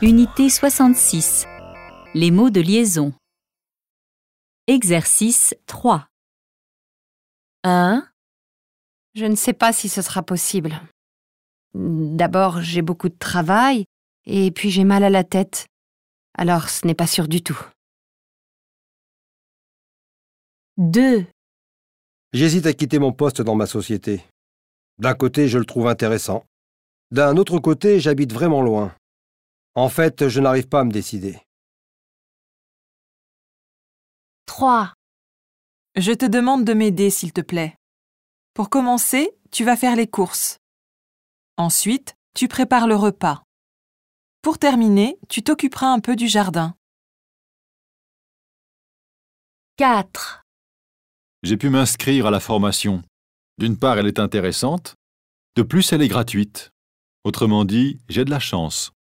Unité 66. Les mots de liaison. Exercice 3. 1, Je ne sais pas si ce sera possible. D'abord, j'ai beaucoup de travail, et puis j'ai mal à la tête. Alors, ce n'est pas sûr du tout. 2, J'hésite à quitter mon poste dans ma société. D'un côté, je le trouve intéressant. D'un autre côté, j'habite vraiment loin. En fait, je n'arrive pas à me décider. 3, Je te demande de m'aider, s'il te plaît. Pour commencer, tu vas faire les courses. Ensuite, tu prépares le repas. Pour terminer, tu t'occuperas un peu du jardin. 4, J'ai pu m'inscrire à la formation. D'une part, elle est intéressante. De plus, elle est gratuite. Autrement dit, j'ai de la chance.